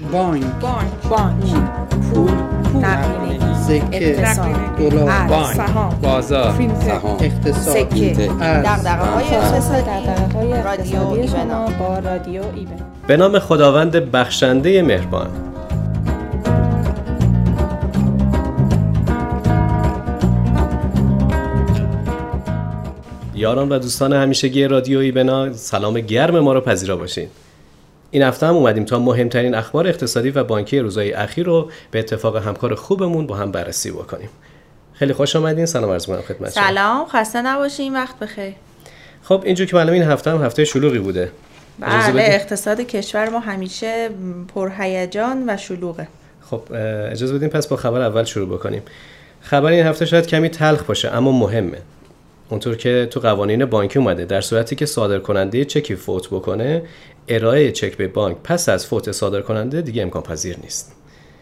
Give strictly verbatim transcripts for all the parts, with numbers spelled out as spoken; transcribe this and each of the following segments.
بانک بانک بانک پول نقدینگی سکه اقتصاد دلار ارز سهام بازار سهام اقتصاد سکه ارز دغدغه‌های اقتصادی دغدغه‌های رادیو اقتصادی شما ایونا. با رادیو ایون. به نام خداوند بخشنده مهربان. یاران و دوستان همیشگی رادیو ایونا، سلام گرم ما رو پذیرا باشین. این هفته هم اومدیم تا مهمترین اخبار اقتصادی و بانکی روزهای اخیر رو به اتفاق همکار خوبمون با هم بررسی بکنیم. خیلی خوش آمدین. سلام عرض می‌کنم خدمت شما. سلام، خسته نباشین، وقت بخیر. خب اینجور که معلومه این هفته هم هفته شلوغی بوده. بله، اقتصاد کشور ما همیشه پرهیجان و شلوغه. خب اجازه بدین پس با خبر اول شروع بکنیم. خبر این هفته شاید کمی تلخ باشه اما مهمه. اونطور که تو قوانین بانکی اومده در صورتی که صادرکننده چکی فوت بکنه، ارائه چک به بانک پس از فوت صادرکننده دیگه امکان پذیر نیست.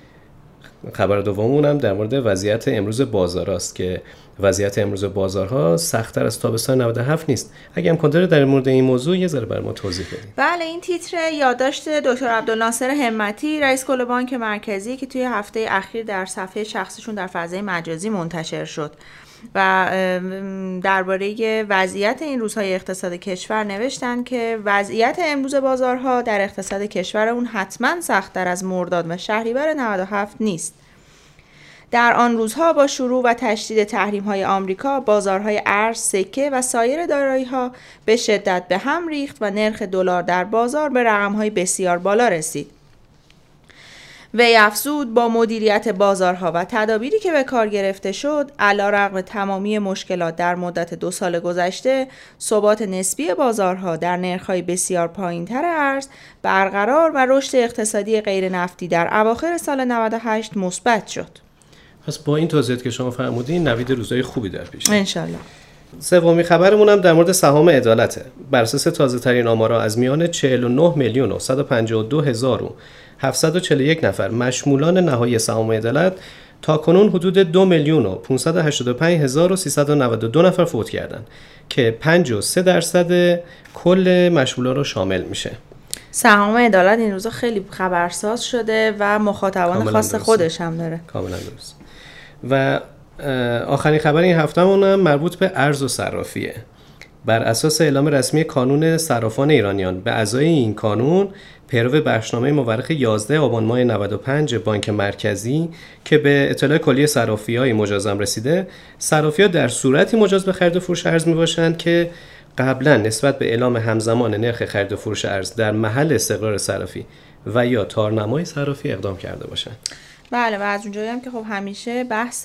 خبر دوممون هم در مورد وضعیت امروز بازاراست که وضعیت امروز بازارها سخت‌تر از تابستان نود و هفت نیست. اگه امکان داره در مورد این موضوع یه ذره برام توضیح بدید. بله، این تیتر یادداشت دکتر عبدالناصر همتی، رئیس کل بانک مرکزی که توی هفته اخیر در صفحه شخصیشون در فضای مجازی منتشر شد و درباره وضعیت این روزهای اقتصاد کشور نوشتن که وضعیت امروز بازارها در اقتصاد کشور اون حتما سخت‌تر از مرداد و شهریور نود و هفت نیست. در آن روزها با شروع و تشدید تحریم‌های آمریکا، بازارهای ارز، سکه و سایر دارایی‌ها به شدت به هم ریخت و نرخ دلار در بازار به رقم‌های بسیار بالا رسید. وی افزود با مدیریت بازارها و تدابیری که به کار گرفته شد، علیرغم تمامی مشکلات در مدت دو سال گذشته، ثبات نسبی بازارها در نرخ‌های بسیار پایین‌تر ارز برقرار و رشد اقتصادی غیر نفتی در اواخر سال نود و هشت مثبت شد. پس با این توضیحاتی که شما فرمودین نوید روزهای خوبی در پیشه. انشالله. سومین خبرمون هم در مورد سهام عدالته. بر اساس تازه‌ترین آمارها از میان چهل و نه میلیون و صد و پنجاه و دو هزار و هفتصد و چهل و یک نفر مشمولان نهایی سهام عدالت تا کنون حدود دو میلیون و پانصد و هشتاد و پنج هزار و سیصد و نود و دو نفر فوت کردند که پنجاه و سه درصد کل مشمولان رو شامل میشه. سهام عدالت این روزا خیلی خبرساز شده و مخاطبان خاص خودش هم داره. کاملا درست. و آخرین خبر این هفته‌مون هم مربوط به ارز و صرافیه. بر اساس اعلام رسمی کانون صرافان ایرانیان به اعضای این کانون پیرو بخشنامه مورخ یازده آبان ماه نود و پنج بانک مرکزی که به اطلاع کلی صرافی‌های مجازم رسیده، صرافی‌ها در صورتی مجاز به خرید و فروش ارز میباشند که قبلا نسبت به اعلام همزمان نرخ خرید و فروش ارز در محل استقرار صرافی و یا تارنمای صرافی اقدام کرده باشند. بله، و از اونجایی هم که خب همیشه بحث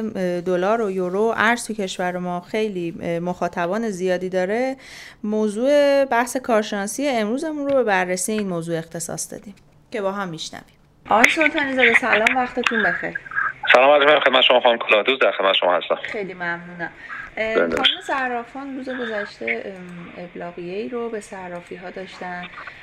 دلار و یورو ارز تو کشور ما خیلی مخاطبان زیادی داره، موضوع بحث کارشناسی امروزمون رو به بررسی این موضوع اختصاص دادیم که با هم میشنویم. آقای سلطانی زاده سلام، وقتتون بخیر. سلام علیکم، خدمت شما خانم کلادوز، در خدمت شما هستم. خیلی ممنونم. کانون صرافان روز گذشته ابلاغیه‌ای رو به صرافی‌ها داشتن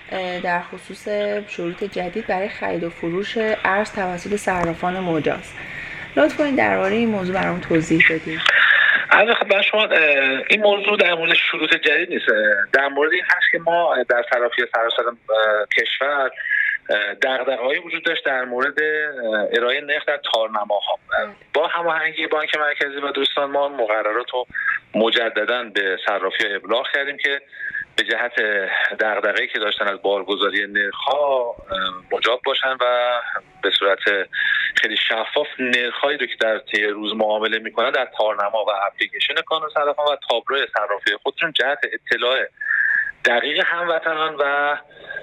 در خصوص شروط جدید برای خرید و فروش ارز توسط صرافان مجاز. لطف کنید درباره این موضوع برام توضیح بدید. عرض خدمت شما، این موضوع در مورد شروط جدید نیست، در مورد این هست که ما در صرافی سراسر کشور دغدغه‌ای وجود داشت در مورد ارائه نرخ در تارنماها. با هماهنگی بانک مرکزی و دوستان ما مقررات رو مجددا به صرافی‌ها ابلاغ کردیم که به جهت دغدغه‌ای که داشتن از بارگذاری نرخ‌ها مجاب باشن و به صورت خیلی شفاف نرخ‌هایی رو که در طی روز معامله می‌کنن در تارنما و اپلیکیشن کانون صرافان و تابلو صرافی خودشون جهت اطلاع دقیق هموطنان و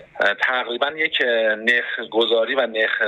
تقریبا یک نرخ گذاری و نرخ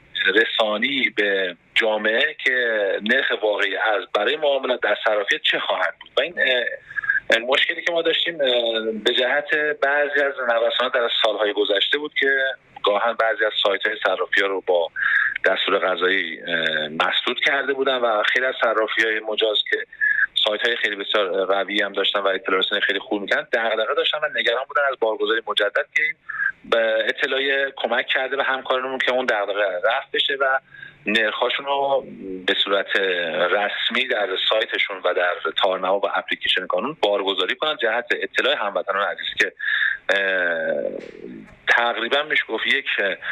رسانی به جامعه که نرخ واقعی از برای معاملات در صرافی چه خواهد بود. و این مشکلی که ما داشتیم به جهت بعضی از نوسانات در سالهای گذشته بود که گاهن بعضی از سایت‌های صرافی‌ها رو با دستور قضایی مسدود کرده بودن و خیلی از صرافی‌های مجاز که سایت‌های خیلی بسیار قوی هم داشتن و اطلاع رسانی خیلی خوب می‌کردن دغدغه داشتن و نگران بودن از بارگذاری مجدد که این به اطلاع کمک کرده به همکارانمون که اون دغدغه رفع بشه و نرخ‌هاشون رو به صورت رسمی در سایتشون و در تارنما و اپلیکیشن کانون بارگذاری کنن جهت اطلاع هموطنان عزیز که تقریبا میشه گفت یک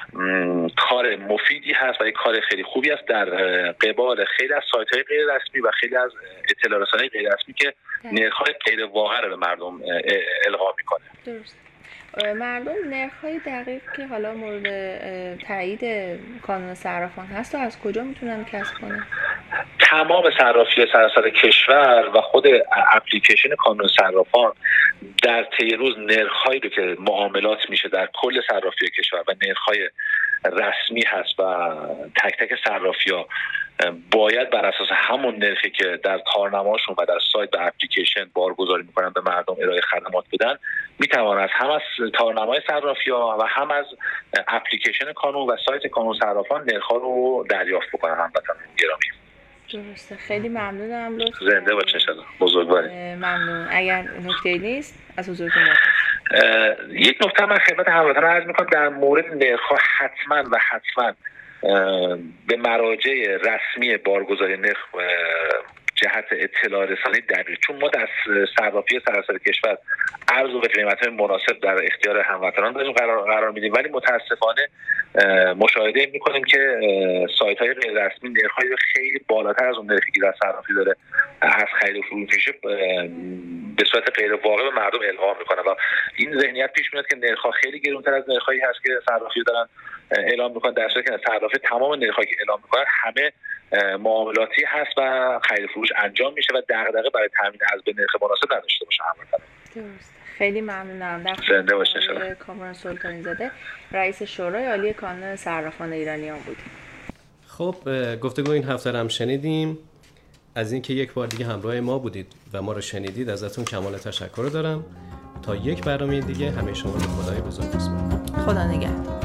کار مفیدی هست و یک کار خیلی خوبی است در قبال خیلی از سایت‌های غیر رسمی و خیلی از اطلاع رسانی‌های غیر رسمی که نرخ‌های غیر واقع رو به مردم القا می‌کنه. درست. مردم نرخ‌های دقیق که حالا مورد تایید کانون صرافان هست و از کجا میتونن کسب کنن؟ تمام صرافی سراسر کشور و خود اپلیکیشن کانون صرافان در طی روز نرخ‌هایی رو که معاملات میشه در کل صرافی کشور و نرخ‌های رسمی هست و تک تک صرافی‌ها باید بر اساس همون نرخی که در کارنامه‌شون و در سایت و اپلیکیشن بارگذاری میکنن به مردم ارائه خدمات بدن، میتوان از هم از کارنامه‌های صرافی‌ها و هم از اپلیکیشن کانون و سایت کانون صرافان نرخ‌ها رو دریافت بکنن. هموطنان گرامی، درسته. خیلی ممنونم. لطفاً زنده باشین. انشالله. بزرگواری. ممنون. اگر نکته‌ای نیست از حضورتون متشکرم. یک نکته من خدمت هموطنان عرض می‌کنم در مورد نرخ‌ها حتما و حتما به مراجع رسمی بارگذاری نرخ جهت اطلاع رسانی دقیق، چون ما در صرافی سراسر کشور ارز و قیمت‌های مناسب در اختیار هموطنان داریم قرار قرار میدیم، ولی متاسفانه مشاهده می‌کنیم که سایت‌های غیر رسمی نرخ‌های خیلی بالاتر از اون نرخی که در صرافی داره از خرید و فروش به صورت غیر واقع به مردم القا می‌کنه و این ذهنیت پیش میاد که نرخ‌ها خیلی گران‌تر از نرخ‌هایی هست که صرافی دارن اعلام می‌کنن، در صورتی که صرافی تمام نرخ‌هایی که اعلام می‌کنن همه معاملاتی هست و خرید فروش انجام میشه و دغدغه برای تامین از به نرخ مناسب نداشته باشه هموطنان. درست. خیلی ممنونم. در زنده باشین. شما کامران سلطانی زاده، رئیس شورای عالی کانون صرافان ایرانیان بودیم. خب گفتگو این هفته هم شنیدیم. از اینکه یک بار دیگه همراه ما بودید و ما رو شنیدید ازتون کمال تشکر دارم. تا یک برنامه دیگه همه شما رو خدای بزرگ بسپارم. خدا نگهدار.